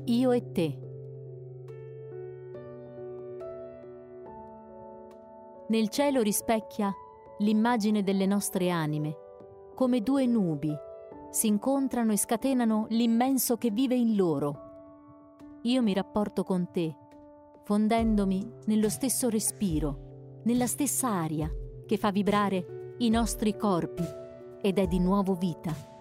Io e te. Nel cielo rispecchia l'immagine delle nostre anime, come due nubi si incontrano e scatenano l'immenso che vive in loro. Io mi rapporto con te, fondendomi nello stesso respiro, nella stessa aria che fa vibrare i nostri corpi ed è di nuovo vita.